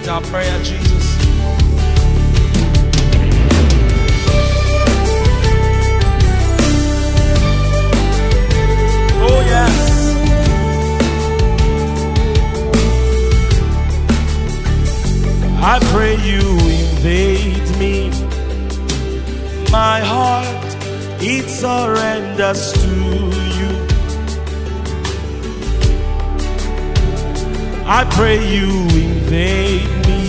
It's our prayer, Jesus. Oh, yes. I pray you invade me. My heart, it surrenders to you. I pray you invade me.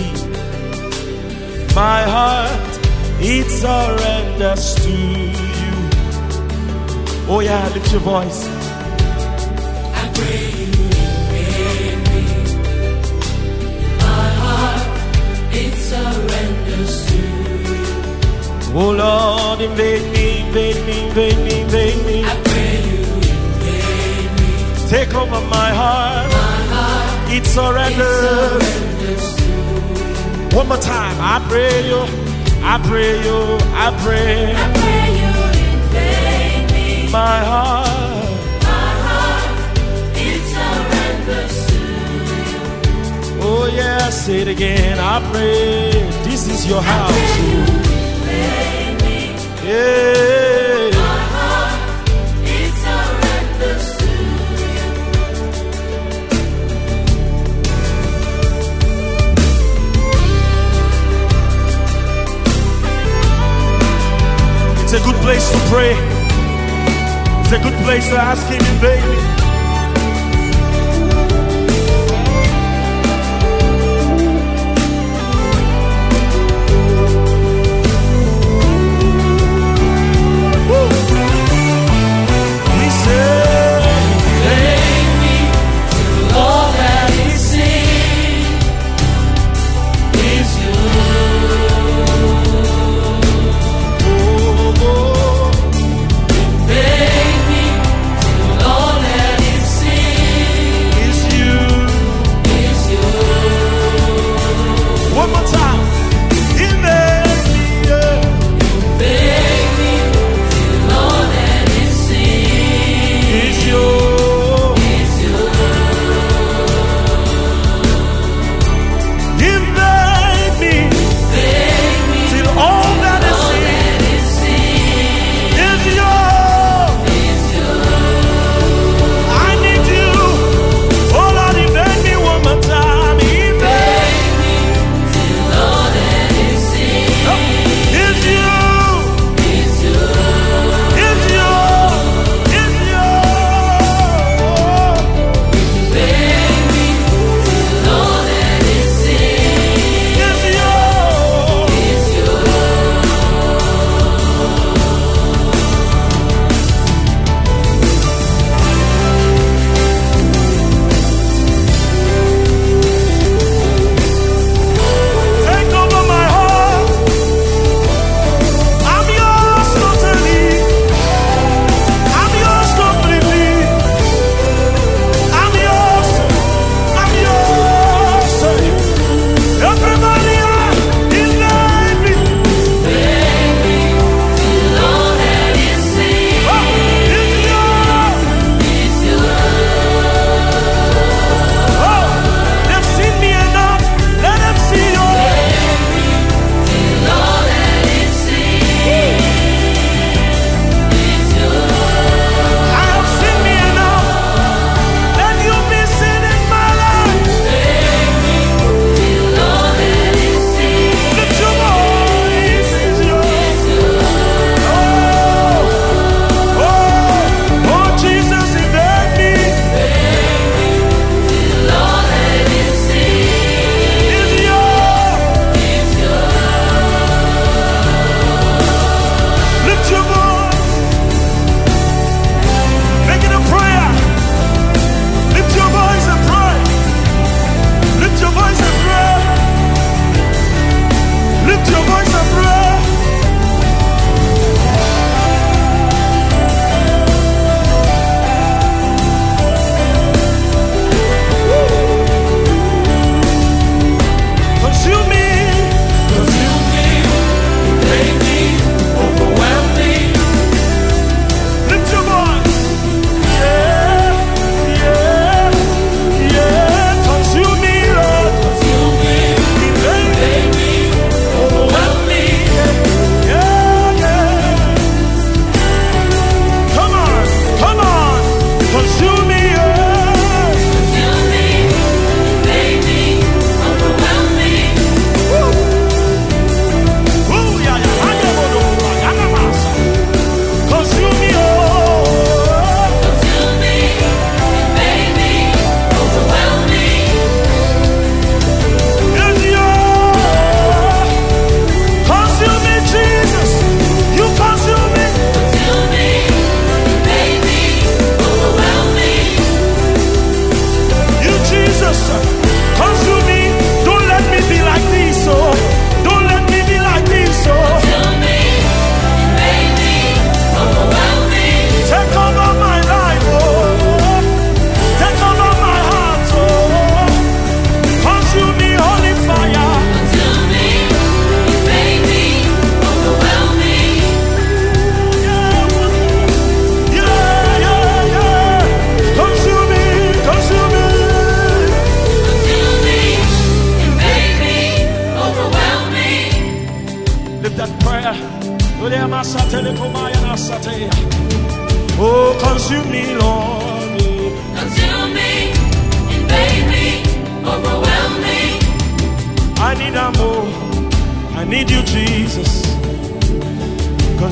My heart, it surrenders to you. Oh yeah, lift your voice. I pray you invade me. My heart, it surrenders to you. Oh Lord, invade me, invade me, invade me, invade me. I pray you invade me. Take over my heart. My heart, It surrenders. to you. One more time. I pray you. I pray you. I pray. I pray you invade me. My heart. My heart, it surrenders to you. Oh yeah, say it again. I pray. This is your house. Invade me. Yeah. My heart, it surrenders to you. It's a good place to pray. It's a good place to ask him, invade me. We say, Invade me till all that is seen is you. oh, oh. Invade me till all that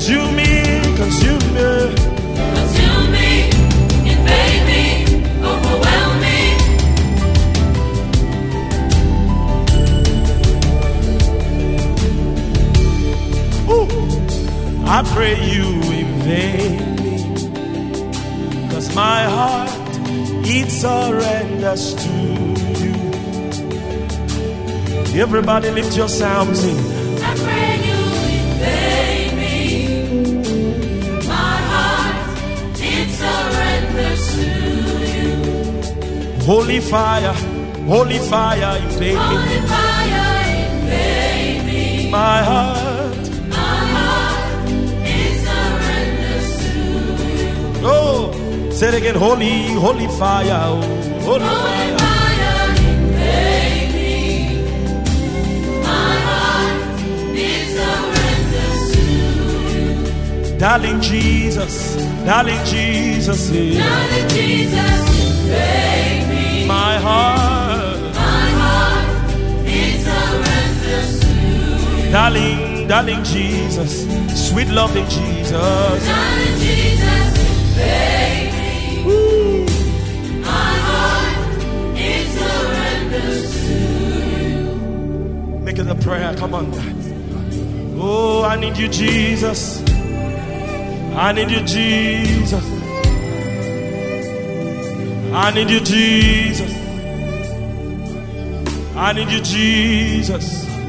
Consume me, consume me. Consume me, invade me, overwhelm me. Ooh. I pray you invade me, 'cause my heart, it surrenders to you. Everybody lift your sound, sing. I pray you invade me. My heart, it surrenders to you. Holy fire, invade me. Holy fire, invade me. My heart, it surrenders to you. oh, say it again. Holy fire, oh, holy Holy fire. fire, invade me. My heart, it surrenders to you. Darling Jesus, yeah. Darling Jesus, invade me. My heart, it surrenders to you. darling Jesus, sweet loving Jesus. Darling Jesus, invade me. Woo. My heart, it surrenders to you. Make it a prayer, come on. Oh, I need you, Jesus. I need you, Jesus. I need you, Jesus. I need you, Jesus.